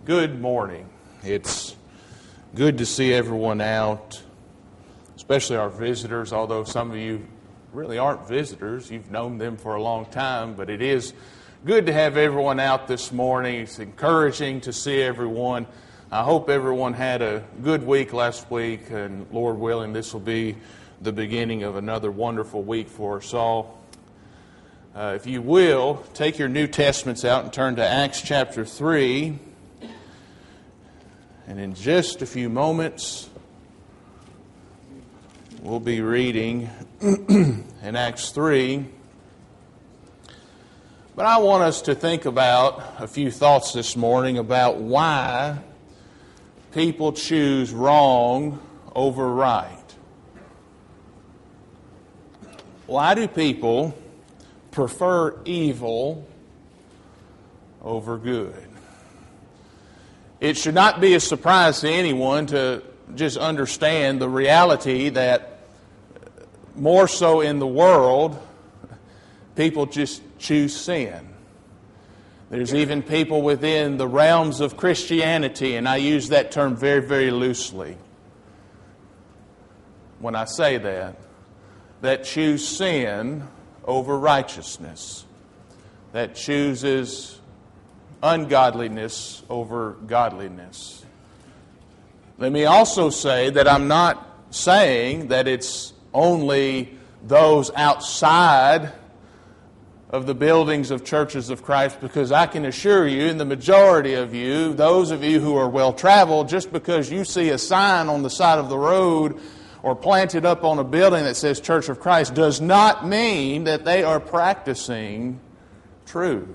Good morning. It's good to see everyone out, especially our visitors, although some of you really aren't visitors. You've known them for a long time, but it is good to have everyone out this morning. It's encouraging to see everyone. I hope everyone had a good week last week, and Lord willing, this will be the beginning of another wonderful week for us all. If you will, take your New Testaments out and turn to Acts chapter 3. And in just a few moments, we'll be reading in Acts 3. But I want us to think about a few thoughts this morning about why people choose wrong over right. Why do people prefer evil over good? It should not be a surprise to anyone to just understand the reality that more so in the world, people just choose sin. There's even people within the realms of Christianity, and I use that term very, very loosely when I say that choose sin over righteousness, that chooses ungodliness over godliness. Let me also say that I'm not saying that it's only those outside of the buildings of churches of Christ, because I can assure you, and the majority of you, those of you who are well-traveled, just because you see a sign on the side of the road or planted up on a building that says Church of Christ does not mean that they are practicing truth.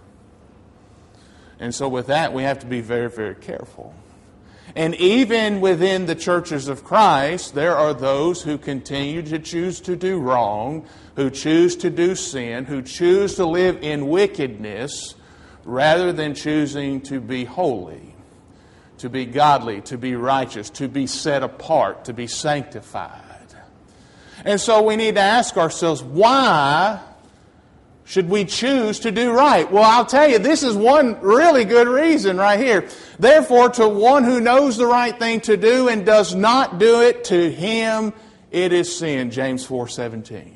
And so with that, we have to be very, very careful. And even within the churches of Christ, there are those who continue to choose to do wrong, who choose to do sin, who choose to live in wickedness rather than choosing to be holy, to be godly, to be righteous, to be set apart, to be sanctified. And so we need to ask ourselves, why should we choose to do right? Well, I'll tell you, this is one really good reason right here. Therefore, to one who knows the right thing to do and does not do it, to him it is sin. James 4:17.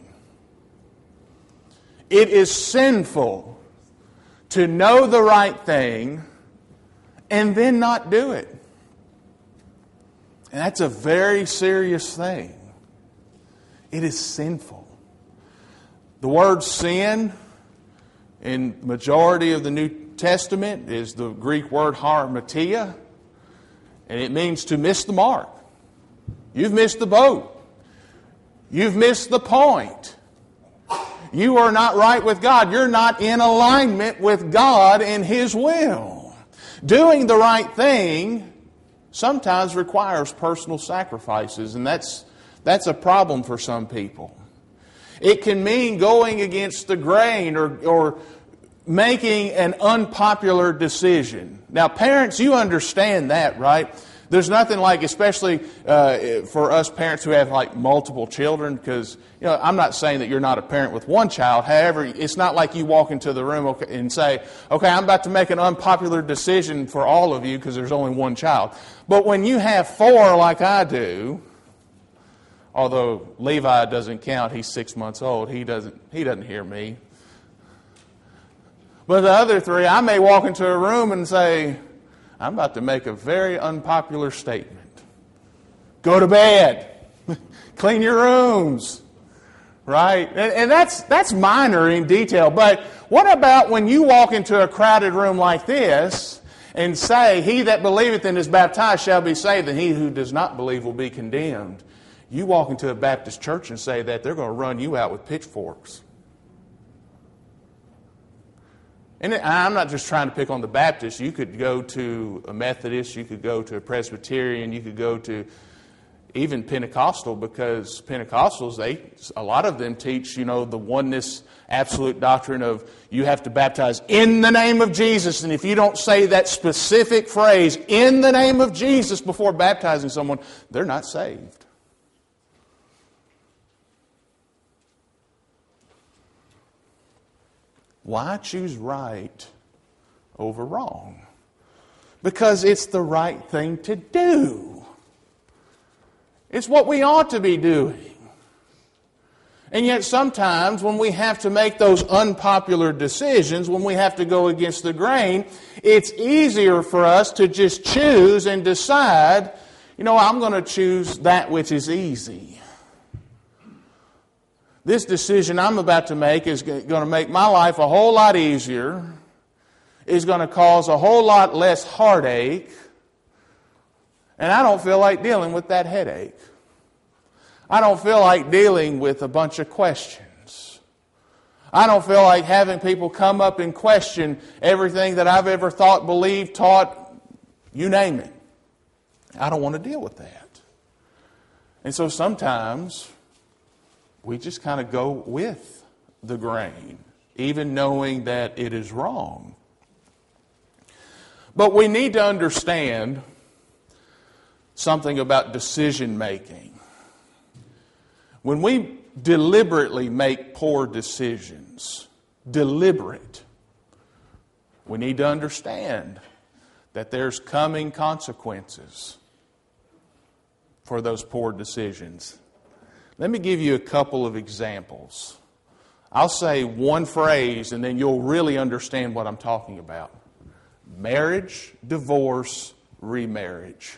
It is sinful to know the right thing and then not do it. And that's a very serious thing. It is sinful. The word sin in majority of the New Testament is the Greek word hamartia, and it means to miss the mark. You've missed the boat. You've missed the point. You are not right with God. You're not in alignment with God and His will. Doing the right thing sometimes requires personal sacrifices, and that's a problem for some people. It can mean going against the grain or making an unpopular decision. Now, parents, you understand that, right? There's nothing like, especially for us parents who have like multiple children, because I'm not saying that you're not a parent with one child. However, it's not like you walk into the room and say, okay, I'm about to make an unpopular decision for all of you because there's only one child. But when you have four like I do, although Levi doesn't count, he's 6 months old. He doesn't hear me. But the other three, I may walk into a room and say, I'm about to make a very unpopular statement. Go to bed. Clean your rooms. Right? And that's minor in detail. But what about when you walk into a crowded room like this and say, he that believeth and is baptized shall be saved, and he who does not believe will be condemned? You walk into a Baptist church and say that, they're going to run you out with pitchforks. And I'm not just trying to pick on the Baptists. You could go to a Methodist, you could go to a Presbyterian, you could go to even Pentecostal, because Pentecostals, a lot of them teach, the oneness absolute doctrine of you have to baptize in the name of Jesus, and if you don't say that specific phrase, in the name of Jesus, before baptizing someone, they're not saved. Why choose right over wrong? because it's the right thing to do. It's what we ought to be doing. And yet sometimes when we have to make those unpopular decisions, when we have to go against the grain, it's easier for us to just choose and decide, I'm going to choose that which is easy. This decision I'm about to make is going to make my life a whole lot easier, is going to cause a whole lot less heartache, and I don't feel like dealing with that headache. I don't feel like dealing with a bunch of questions. I don't feel like having people come up and question everything that I've ever thought, believed, taught, you name it. I don't want to deal with that. And so sometimes we just kind of go with the grain, even knowing that it is wrong. But we need to understand something about decision making. When we deliberately make poor decisions, deliberate, we need to understand that there's coming consequences for those poor decisions. Let me give you a couple of examples. I'll say one phrase and then you'll really understand what I'm talking about. Marriage, divorce, remarriage.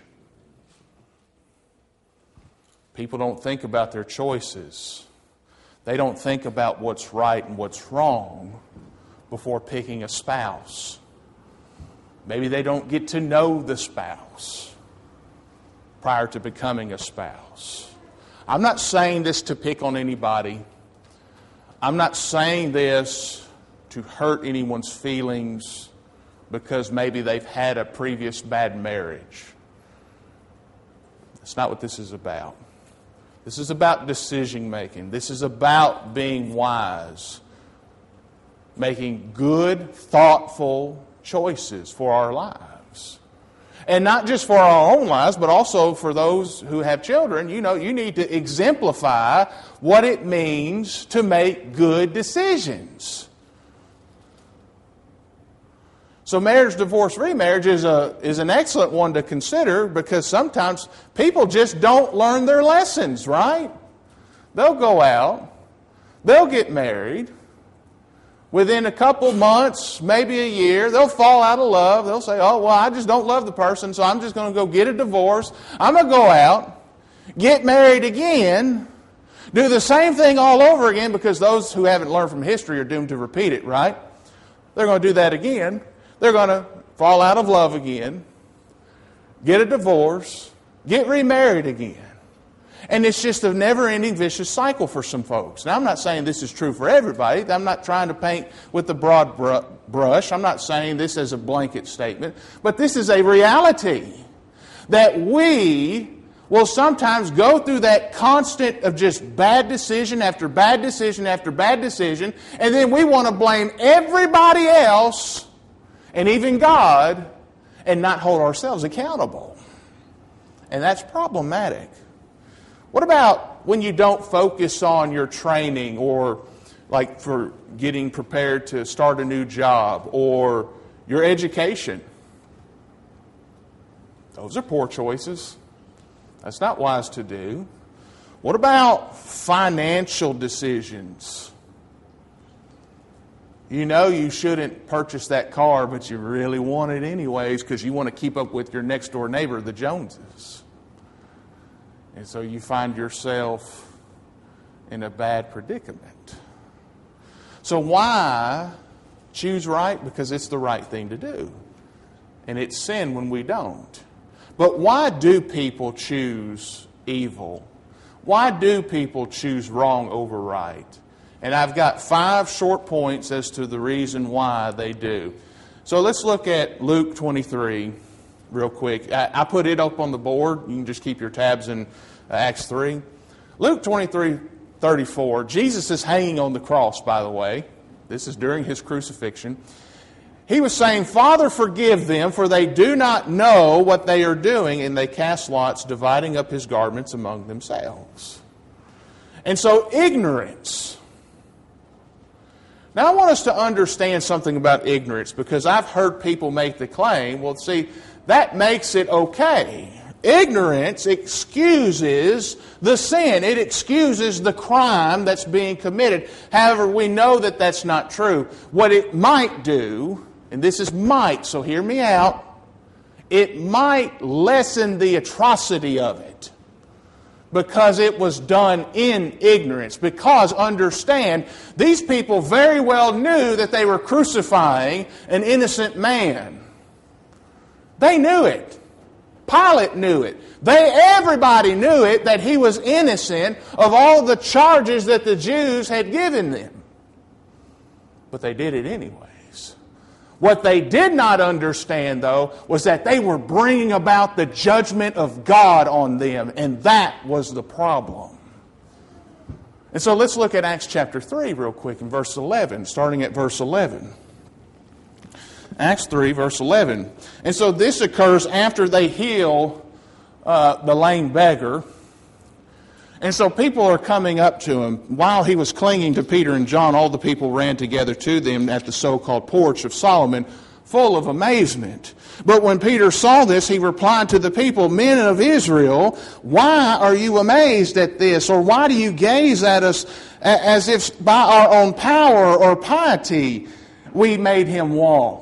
People don't think about their choices. They don't think about what's right and what's wrong before picking a spouse. Maybe they don't get to know the spouse prior to becoming a spouse. I'm not saying this to pick on anybody. I'm not saying this to hurt anyone's feelings because maybe they've had a previous bad marriage. That's not what this is about. This is about decision making. This is about being wise, making good, thoughtful choices for our lives. And not just for our own lives, but also for those who have children. You need to exemplify what it means to make good decisions. So marriage, divorce, remarriage is an excellent one to consider because sometimes people just don't learn their lessons, right? They'll go out, they'll get married. Within a couple months, maybe a year, they'll fall out of love. They'll say, I just don't love the person, so I'm just going to go get a divorce. I'm going to go out, get married again, do the same thing all over again because those who haven't learned from history are doomed to repeat it, right? They're going to do that again. They're going to fall out of love again, get a divorce, get remarried again. And it's just a never-ending vicious cycle for some folks. Now, I'm not saying this is true for everybody. I'm not trying to paint with the broad brush. I'm not saying this as a blanket statement. But this is a reality that we will sometimes go through that constant of just bad decision after bad decision after bad decision, and then we want to blame everybody else and even God, and not hold ourselves accountable. And that's problematic. What about when you don't focus on your training or like for getting prepared to start a new job or your education? Those are poor choices. That's not wise to do. What about financial decisions? You shouldn't purchase that car, but you really want it anyways because you want to keep up with your next door neighbor, the Joneses. And so you find yourself in a bad predicament. So why choose right? Because it's the right thing to do. And it's sin when we don't. But why do people choose evil? Why do people choose wrong over right? And I've got 5 short points as to the reason why they do. So let's look at Luke 23 real quick. I put it up on the board. You can just keep your tabs in Acts 3. Luke 23:34. Jesus is hanging on the cross, by the way. This is during his crucifixion. He was saying, "Father, forgive them, for they do not know what they are doing." And they cast lots, dividing up his garments among themselves. And so ignorance Now, I want us to understand something about ignorance, because I've heard people make the claim, well, see, that makes it okay. Ignorance excuses the sin. It excuses the crime that's being committed. However, we know that that's not true. What it might do, and this is might, so hear me out, it might lessen the atrocity of it, because it was done in ignorance. Because, understand, these people very well knew that they were crucifying an innocent man. They knew it. Pilate knew it. Everybody knew it, that he was innocent of all the charges that the Jews had given them. But they did it anyways. What they did not understand, though, was that they were bringing about the judgment of God on them, and that was the problem. And so let's look at Acts chapter 3 real quick in verse 11, starting at verse 11. Acts 3, verse 11. And so this occurs after they heal the lame beggar. And so people are coming up to him. While he was clinging to Peter and John, all the people ran together to them at the so-called porch of Solomon, full of amazement. But when Peter saw this, he replied to the people, "Men of Israel, why are you amazed at this? Or why do you gaze at us as if by our own power or piety we made him walk?"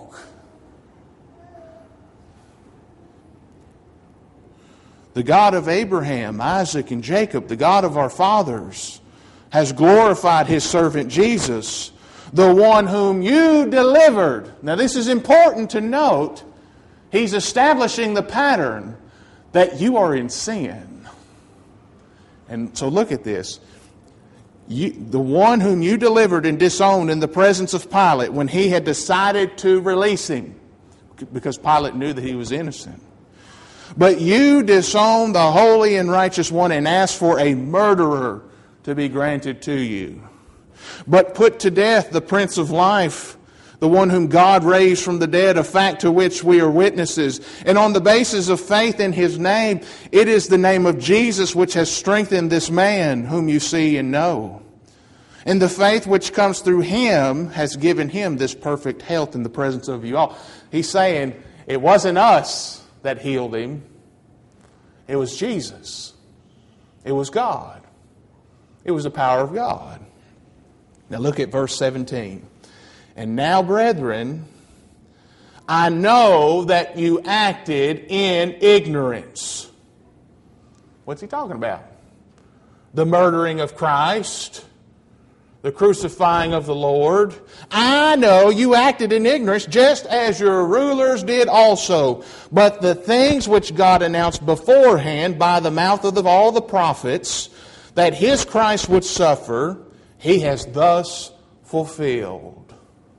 The God of Abraham, Isaac, and Jacob, the God of our fathers, has glorified his servant Jesus, the one whom you delivered. Now this is important to note. He's establishing the pattern that you are in sin. And so look at this. The one whom you delivered and disowned in the presence of Pilate when he had decided to release him, because Pilate knew that he was innocent. But you disowned the holy and righteous one and asked for a murderer to be granted to you. But put to death the Prince of Life, the one whom God raised from the dead, a fact to which we are witnesses. And on the basis of faith in his name, it is the name of Jesus which has strengthened this man whom you see and know. And the faith which comes through him has given him this perfect health in the presence of you all. He's saying it wasn't us that healed him. It was Jesus. It was God. It was the power of God. Now look at verse 17. And now, brethren, I know that you acted in ignorance. What's he talking about? The murdering of Christ, the crucifying of the Lord. I know you acted in ignorance, just as your rulers did also. But the things which God announced beforehand by the mouth of all the prophets, that his Christ would suffer, he has thus fulfilled.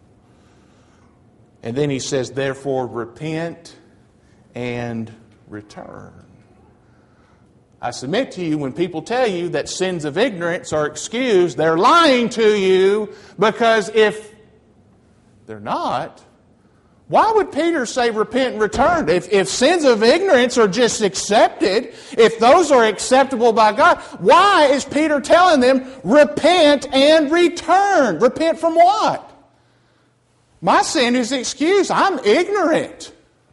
And then he says, therefore repent and return. I submit to you, when people tell you that sins of ignorance are excused, they're lying to you, because if they're not, why would Peter say repent and return? If sins of ignorance are just accepted, if those are acceptable by God, why is Peter telling them repent and return? Repent from what? My sin is excused. I'm ignorant.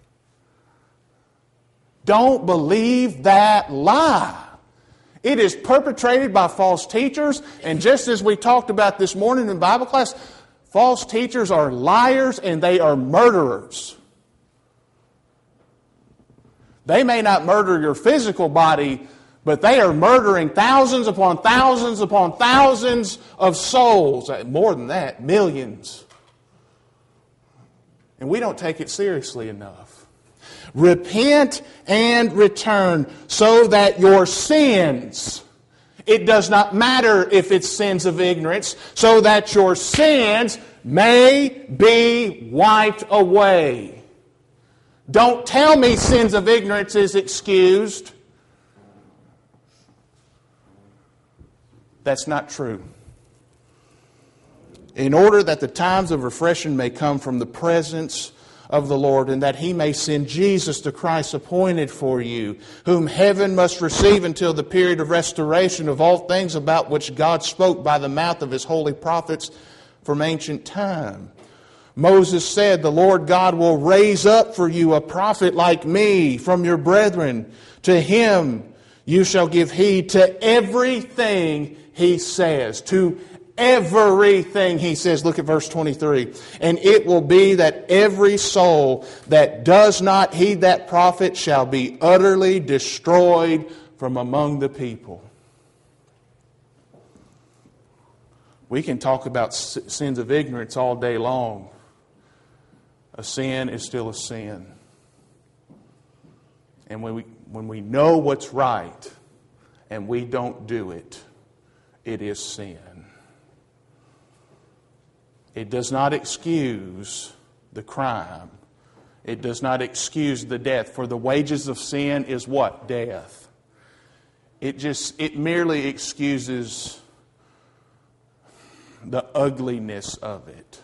Don't believe that lie. It is perpetrated by false teachers, and just as we talked about this morning in Bible class, false teachers are liars and they are murderers. They may not murder your physical body, but they are murdering thousands upon thousands upon thousands of souls. More than that, millions. And we don't take it seriously enough. Repent and return so that your sins, it does not matter if it's sins of ignorance, so that your sins may be wiped away. Don't tell me sins of ignorance is excused. That's not true. In order that the times of refreshing may come from the presence of the Lord, and that he may send Jesus the Christ appointed for you, whom heaven must receive until the period of restoration of all things about which God spoke by the mouth of his holy prophets from ancient time. Moses said, the Lord God will raise up for you a prophet like me from your brethren. To him you shall give heed to everything he says. To everything he says. Look at verse 23. And it will be that every soul that does not heed that prophet shall be utterly destroyed from among the people. We can talk about sins of ignorance all day long. A sin is still a sin. And when we know what's right and we don't do it, it is sin. It does not excuse the crime. It does not excuse the death. For the wages of sin is what? Death. It merely excuses the ugliness of it.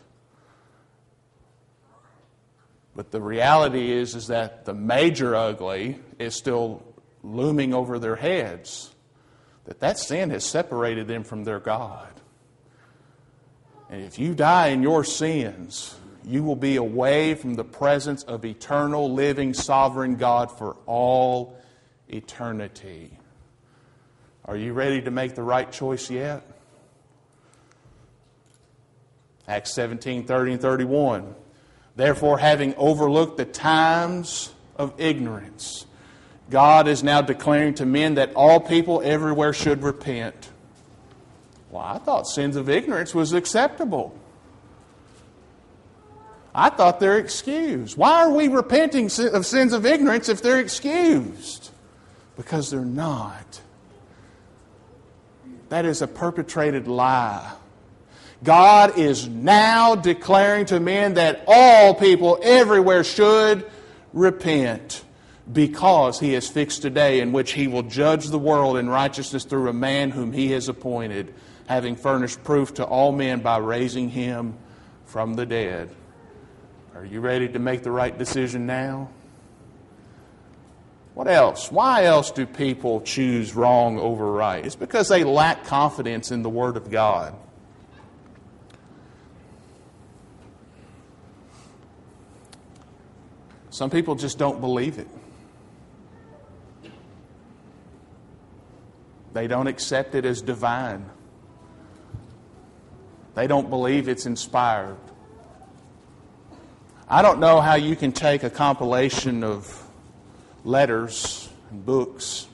But the reality is that the major ugly is still looming over their heads. That sin has separated them from their God. And if you die in your sins, you will be away from the presence of eternal, living, sovereign God for all eternity. Are you ready to make the right choice yet? Acts 17:30 and 31. Therefore, having overlooked the times of ignorance, God is now declaring to men that all people everywhere should repent. Well, I thought sins of ignorance was acceptable. I thought they're excused. Why are we repenting of sins of ignorance if they're excused? Because they're not. That is a perpetrated lie. God is now declaring to men that all people everywhere should repent, because He has fixed a day in which He will judge the world in righteousness through a man whom He has appointed, having furnished proof to all men by raising Him from the dead. Are you ready to make the right decision now? What else? Why else do people choose wrong over right? It's because they lack confidence in the Word of God. Some people just don't believe it. They don't accept it as divine. They don't believe it's inspired. I don't know how you can take a compilation of letters and books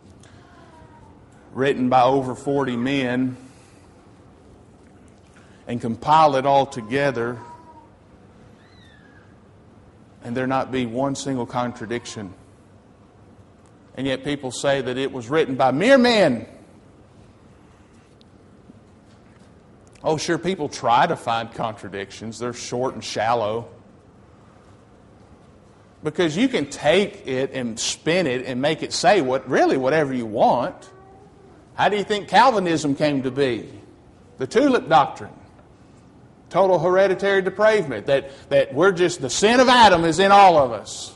written by over 40 men and compile it all together and there not be one single contradiction. And yet people say that it was written by mere men. Oh, sure, people try to find contradictions. They're short and shallow. Because you can take it and spin it and make it say whatever you want. How do you think Calvinism came to be? The tulip doctrine. Total hereditary depravement. That we're just, the sin of Adam is in all of us.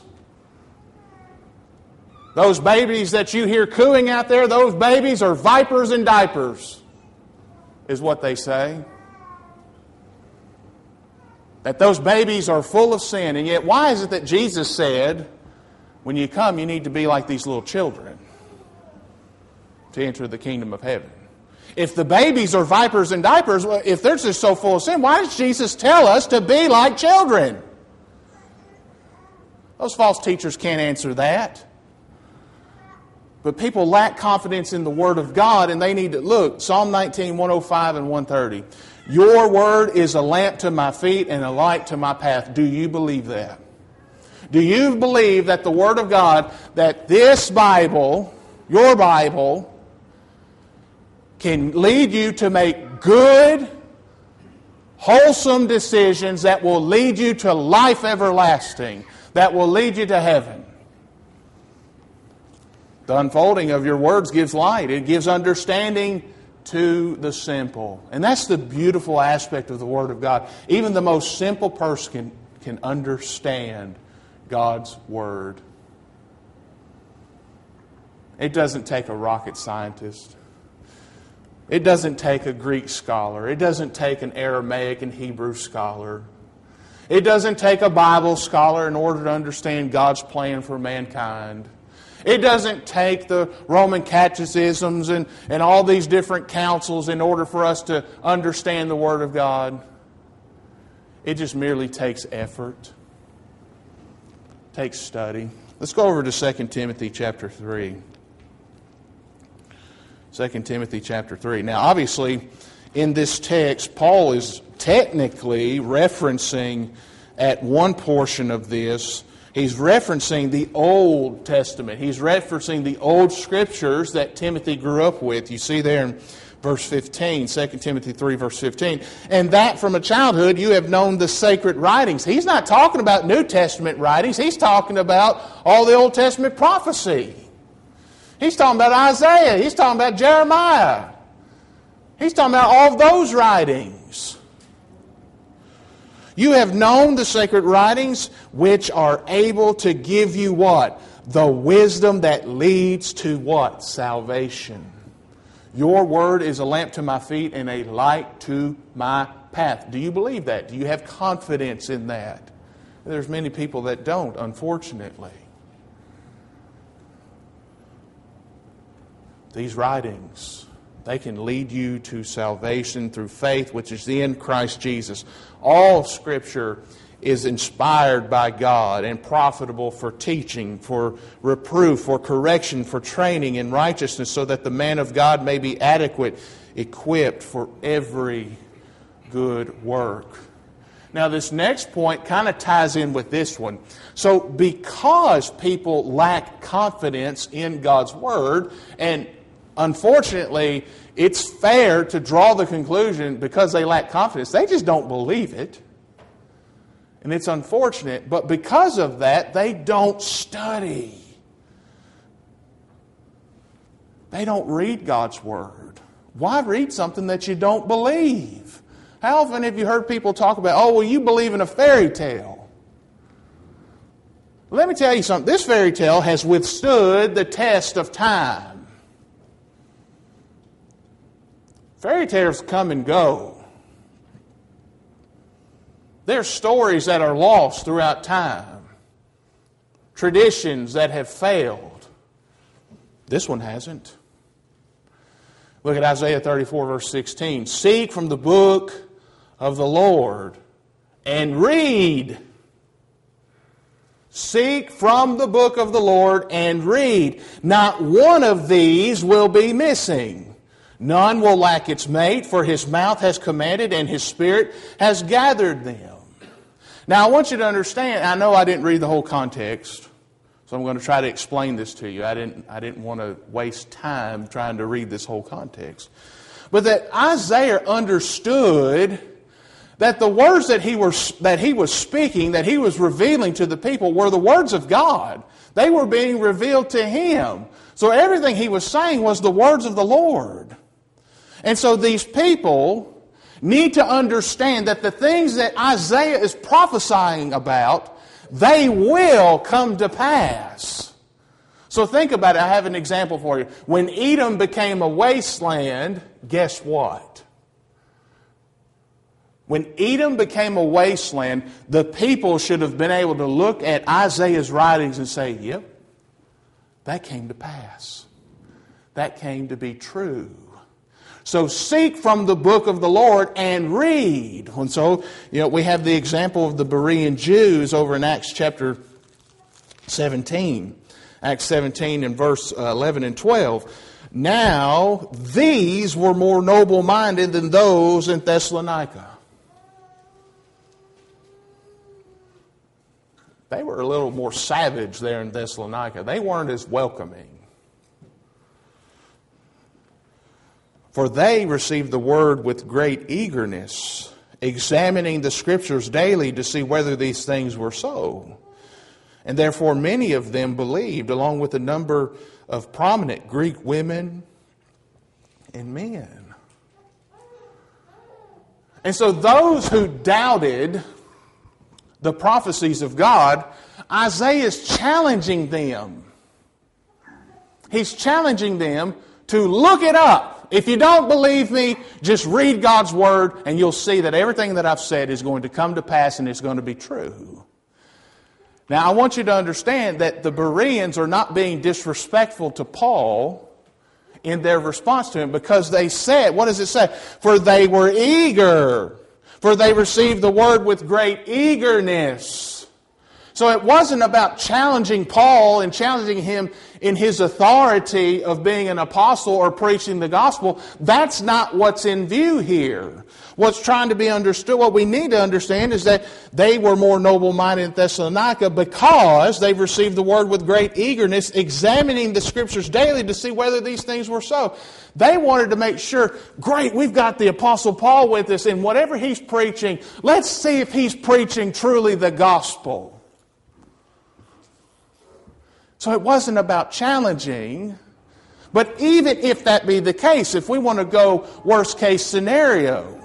Those babies that you hear cooing out there, those babies are vipers in diapers, is what they say. That those babies are full of sin. And yet, why is it that Jesus said, when you come, you need to be like these little children to enter the kingdom of heaven? If the babies are vipers and diapers, if they're just so full of sin, why does Jesus tell us to be like children? Those false teachers can't answer that. But people lack confidence in the Word of God, and they need to look. Psalm 19, 105 and 130. Your Word is a lamp to my feet and a light to my path. Do you believe that? Do you believe that the Word of God, that this Bible, your Bible, can lead you to make good, wholesome decisions that will lead you to life everlasting, that will lead you to heaven? The unfolding of your words gives light. It gives understanding to the simple. And that's the beautiful aspect of the Word of God. Even the most simple person can understand God's Word. It doesn't take a rocket scientist. It doesn't take a Greek scholar. It doesn't take an Aramaic and Hebrew scholar. It doesn't take a Bible scholar in order to understand God's plan for mankind. It doesn't take the Roman catechisms and all these different councils in order for us to understand the Word of God. It just merely takes effort. It takes study. Let's go over to 2 Timothy chapter 3. 2 Timothy chapter 3. Now, obviously, in this text, Paul is technically referencing at one portion of this, he's referencing the Old Testament. He's referencing the old scriptures that Timothy grew up with. You see there in verse 15, 2 Timothy 3, verse 15. And that from a childhood you have known the sacred writings. He's not talking about New Testament writings. He's talking about all the Old Testament prophecy. He's talking about Isaiah. He's talking about Jeremiah. He's talking about all of those writings. You have known the sacred writings which are able to give you what? The wisdom that leads to what? Salvation. Your word is a lamp to my feet and a light to my path. Do you believe that? Do you have confidence in that? There's many people that don't, unfortunately. These writings, they can lead you to salvation through faith, which is in Christ Jesus. All Scripture is inspired by God and profitable for teaching, for reproof, for correction, for training in righteousness, so that the man of God may be adequate, equipped for every good work. Now, this next point kind of ties in with this one. So, because people lack confidence in God's Word, and unfortunately, it's fair to draw the conclusion because they lack confidence, they just don't believe it. And it's unfortunate, but because of that, they don't study. They don't read God's Word. Why read something that you don't believe? How often have you heard people talk about, oh, well, you believe in a fairy tale? Let me tell you something. This fairy tale has withstood the test of time. Fairy tales come and go. There's stories that are lost throughout time. Traditions that have failed. This one hasn't. Look at Isaiah 34, verse 16. Seek from the book of the Lord and read. Seek from the book of the Lord and read. Not one of these will be missing. None will lack its mate, for his mouth has commanded and his spirit has gathered them. Now I want you to understand, I know I didn't read the whole context, so I'm going to try to explain this to you. I didn't want to waste time trying to read this whole context. But that Isaiah understood that the words that he was speaking, that he was revealing to the people, were the words of God. They were being revealed to him. So everything he was saying was the words of the Lord. And so these people need to understand that the things that Isaiah is prophesying about, they will come to pass. So think about it. I have an example for you. When Edom became a wasteland, guess what? When Edom became a wasteland, the people should have been able to look at Isaiah's writings and say, yep, that came to pass. That came to be true. So seek from the book of the Lord and read. And so, we have the example of the Berean Jews over in Acts chapter 17. Acts 17 and verse 11 and 12. Now, these were more noble-minded than those in Thessalonica. They were a little more savage there in Thessalonica. They weren't as welcoming. For they received the word with great eagerness, examining the Scriptures daily to see whether these things were so. And therefore many of them believed, along with a number of prominent Greek women and men. And so those who doubted the prophecies of God, Isaiah is challenging them. He's challenging them to look it up. If you don't believe me, just read God's Word and you'll see that everything that I've said is going to come to pass and it's going to be true. Now, I want you to understand that the Bereans are not being disrespectful to Paul in their response to him, because they said, what does it say? For they were eager, for they received the Word with great eagerness. So it wasn't about challenging Paul and challenging him in his authority of being an apostle or preaching the gospel. That's not what's in view here. What's trying to be understood, what we need to understand is that they were more noble-minded in Thessalonica because they've received the Word with great eagerness, examining the Scriptures daily to see whether these things were so. They wanted to make sure, great, we've got the Apostle Paul with us, and whatever he's preaching, let's see if he's preaching truly the gospel. So it wasn't about challenging, but even if that be the case, if we want to go worst case scenario,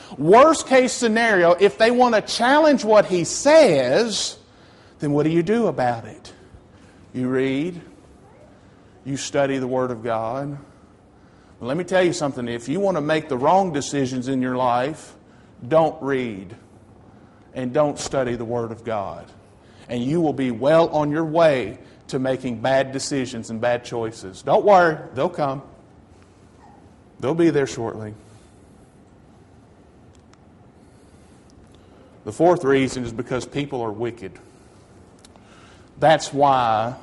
if they want to challenge what he says, then what do you do about it? You read, you study the Word of God. Well, let me tell you something. If you want to make the wrong decisions in your life, don't read and don't study the Word of God. And you will be well on your way to making bad decisions and bad choices. Don't worry, they'll come. They'll be there shortly. The fourth reason is because people are wicked. That's why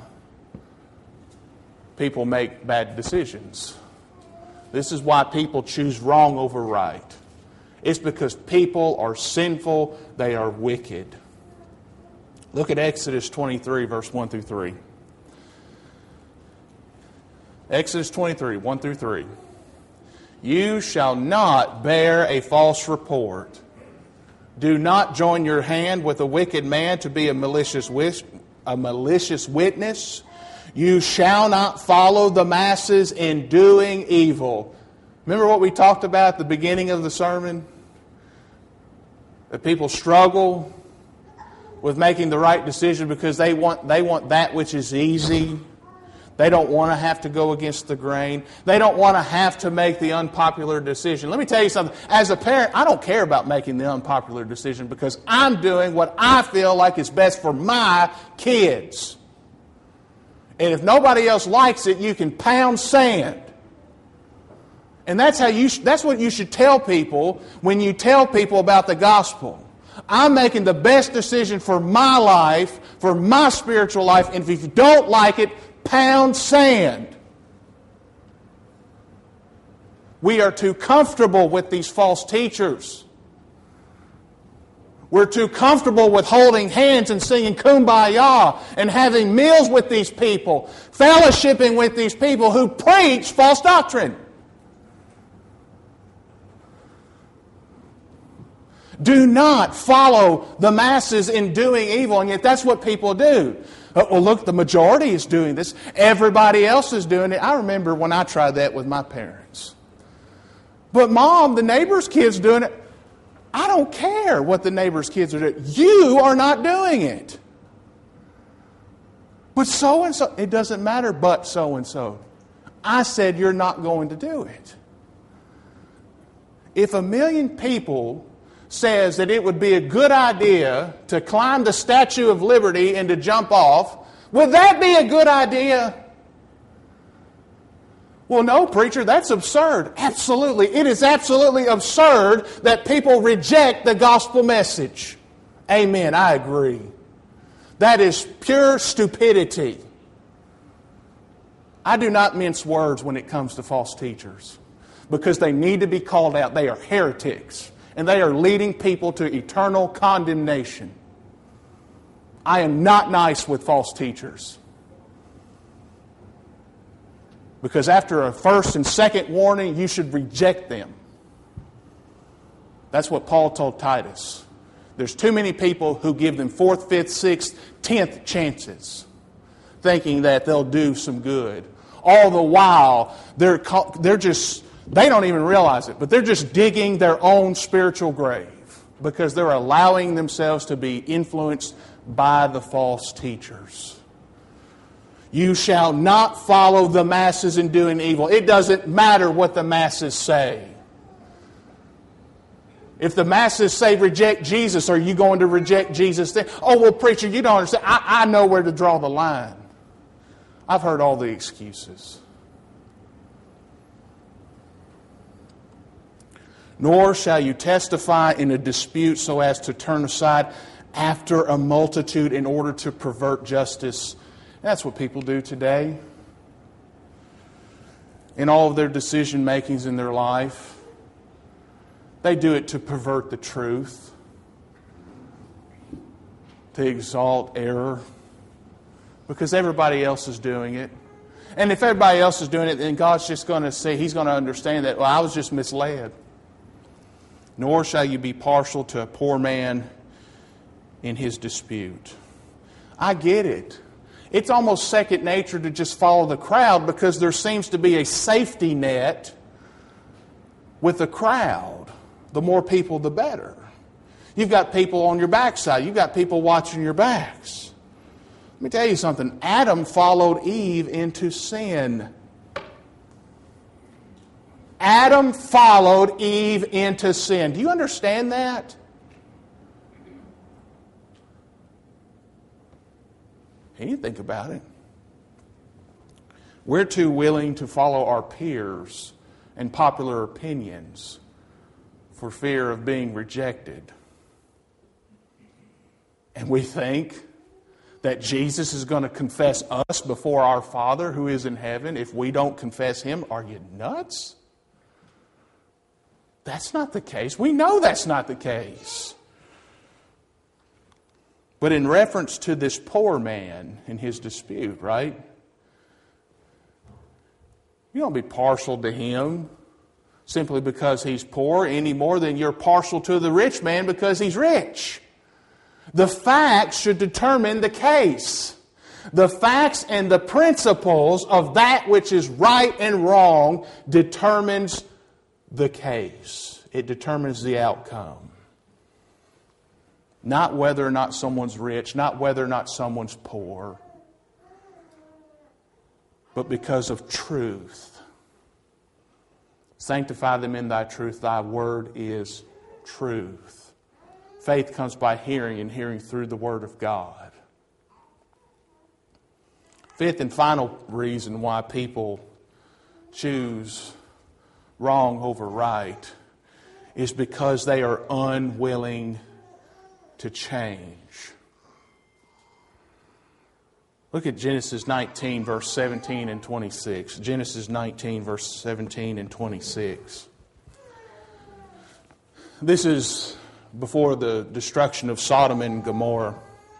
people make bad decisions. This is why people choose wrong over right. It's because people are sinful, they are wicked. Look at Exodus 23, verse 1 through 3. Exodus 23, 1 through 3. You shall not bear a false report. Do not join your hand with a wicked man to be a malicious witness. You shall not follow the masses in doing evil. Remember what we talked about at the beginning of the sermon? That people struggle with making the right decision because they want that which is easy. They don't want to have to go against the grain. They don't want to have to make the unpopular decision. Let me tell you something. As a parent, I don't care about making the unpopular decision because I'm doing what I feel like is best for my kids. And if nobody else likes it, you can pound sand. And that's what you should tell people when you tell people about the gospel. I'm making the best decision for my life, for my spiritual life, and if you don't like it, pound sand. We are too comfortable with these false teachers. We're too comfortable with holding hands and singing Kumbaya and having meals with these people, fellowshipping with these people who preach false doctrine. Do not follow the masses in doing evil, and yet that's what people do. Well, look, the majority is doing this. Everybody else is doing it. I remember when I tried that with my parents. But Mom, the neighbor's kid's doing it. I don't care what the neighbor's kids are doing. You are not doing it. But so-and-so, it doesn't matter but so-and-so. I said you're not going to do it. If 1 million people says that it would be a good idea to climb the Statue of Liberty and to jump off, would that be a good idea? Well, no, preacher, that's absurd. Absolutely. It is absolutely absurd that people reject the gospel message. Amen. I agree. That is pure stupidity. I do not mince words when it comes to false teachers because they need to be called out. They are heretics. And they are leading people to eternal condemnation. I am not nice with false teachers. Because after a first and second warning, you should reject them. That's what Paul told Titus. There's too many people who give them 4th, 5th, 6th, 10th chances, thinking that they'll do some good. All the while, they're just... They don't even realize it, but they're just digging their own spiritual grave because they're allowing themselves to be influenced by the false teachers. You shall not follow the masses in doing evil. It doesn't matter what the masses say. If the masses say reject Jesus, are you going to reject Jesus then? Oh, well, preacher, you don't understand. I know where to draw the line. I've heard all the excuses. Nor shall you testify in a dispute so as to turn aside after a multitude in order to pervert justice. That's what people do today. In all of their decision makings in their life, they do it to pervert the truth, to exalt error, because everybody else is doing it. And if everybody else is doing it, then God's just going to say, He's going to understand that, well, I was just misled. Nor shall you be partial to a poor man in his dispute. I get it. It's almost second nature to just follow the crowd because there seems to be a safety net with the crowd. The more people, the better. You've got people on your backside. You've got people watching your backs. Let me tell you something. Adam followed Eve into sin. Adam followed Eve into sin. Do you understand that? And you think about it. We're too willing to follow our peers and popular opinions for fear of being rejected. And we think that Jesus is going to confess us before our Father who is in heaven if we don't confess Him. Are you nuts? That's not the case. We know that's not the case. But in reference to this poor man in his dispute, right? You don't be partial to him simply because he's poor any more than you're partial to the rich man because he's rich. The facts should determine the case. The facts and the principles of that which is right and wrong determines the case. It determines the outcome. Not whether or not someone's rich, not whether or not someone's poor, but because of truth. Sanctify them in thy truth. Thy word is truth. Faith comes by hearing, and hearing through the word of God. Fifth and final reason why people choose wrong over right is because they are unwilling to change. Look at Genesis 19, verse 17 and 26. Genesis 19, verse 17 and 26. This is before the destruction of Sodom and Gomorrah.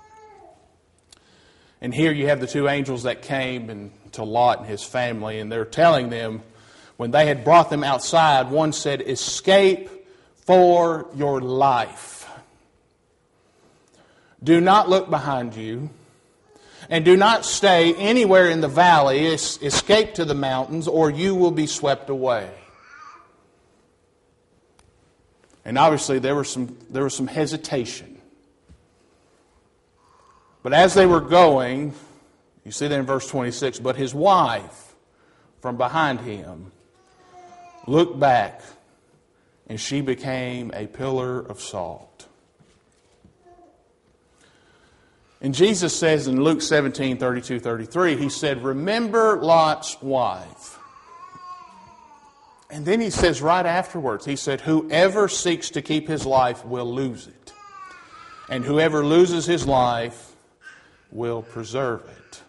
And here you have the two angels that came to Lot and his family, and they're telling them, when they had brought them outside, one said, "Escape for your life. Do not look behind you, and do not stay anywhere in the valley. Escape to the mountains, or you will be swept away." And obviously there was some hesitation. But as they were going, you see that in verse 26, but his wife from behind him looked back, and she became a pillar of salt. And Jesus says in Luke 17, 32, 33, He said, "Remember Lot's wife." And then He says right afterwards, He said, "Whoever seeks to keep his life will lose it. And whoever loses his life will preserve it."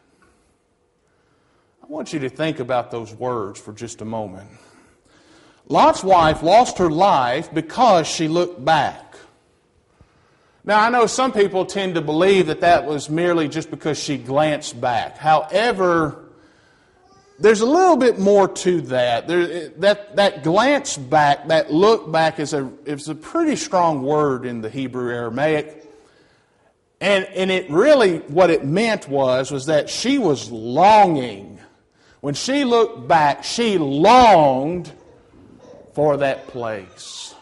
I want you to think about those words for just a moment. Lot's wife lost her life because she looked back. Now, I know some people tend to believe that was merely just because she glanced back. However, there's a little bit more to that. That glance back, that look back is a pretty strong word in the Hebrew Aramaic. And it really, what it meant was that she was longing. When she looked back, she longed for that place.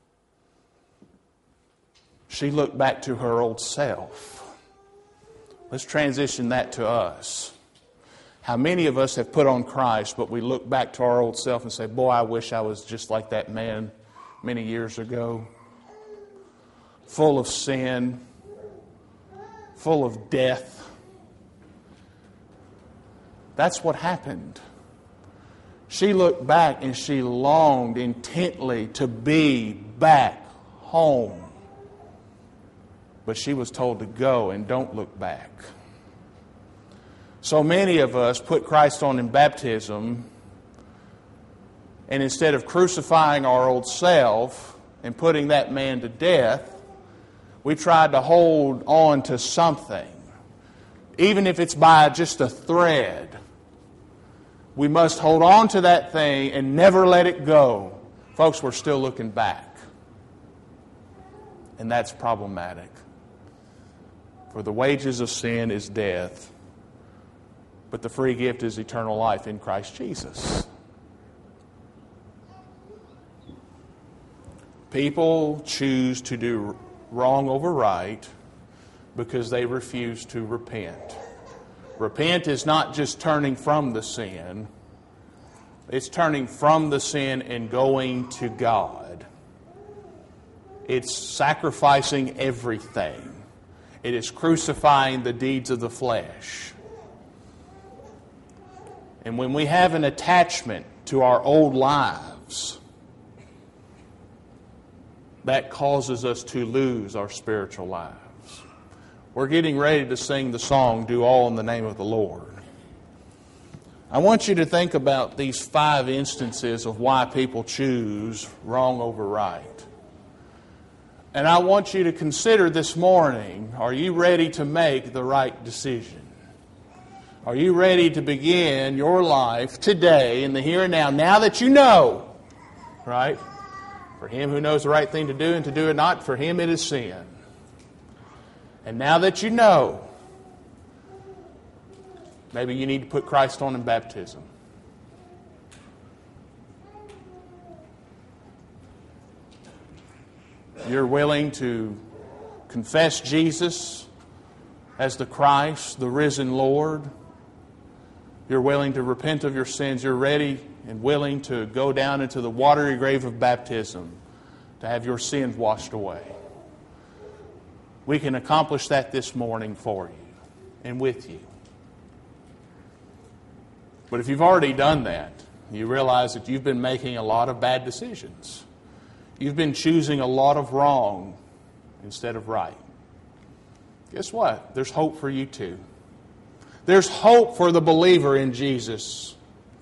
She looked back to her old self. Let's transition that to us. How many of us have put on Christ, but we look back to our old self and say, boy, I wish I was just like that man many years ago. Full of sin, full of death. That's what happened. She looked back and she longed intently to be back home. But she was told to go and don't look back. So many of us put Christ on in baptism, and instead of crucifying our old self and putting that man to death, we tried to hold on to something. Even if it's by just a thread, we must hold on to that thing and never let it go. Folks, we're still looking back. And that's problematic. For the wages of sin is death, but the free gift is eternal life in Christ Jesus. People choose to do wrong over right because they refuse to repent. Repent is not just turning from the sin. It's turning from the sin and going to God. It's sacrificing everything. It is crucifying the deeds of the flesh. And when we have an attachment to our old lives, that causes us to lose our spiritual lives. We're getting ready to sing the song, Do All in the Name of the Lord. I want you to think about these 5 instances of why people choose wrong over right. And I want you to consider this morning, are you ready to make the right decision? Are you ready to begin your life today in the here and now that you know, right? For him who knows the right thing to do and to do it not, for him it is sin. And now that you know, maybe you need to put Christ on in baptism. You're willing to confess Jesus as the Christ, the risen Lord. You're willing to repent of your sins. You're ready and willing to go down into the watery grave of baptism to have your sins washed away. We can accomplish that this morning for you and with you. But if you've already done that, you realize that you've been making a lot of bad decisions. You've been choosing a lot of wrong instead of right. Guess what? There's hope for you too. There's hope for the believer in Jesus.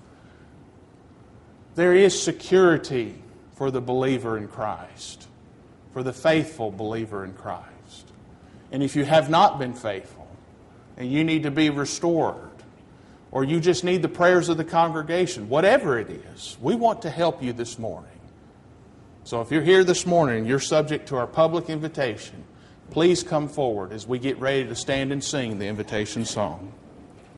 There is security for the believer in Christ, for the faithful believer in Christ. And if you have not been faithful and you need to be restored, or you just need the prayers of the congregation, whatever it is, we want to help you this morning. So if you're here this morning and you're subject to our public invitation, please come forward as we get ready to stand and sing the invitation song.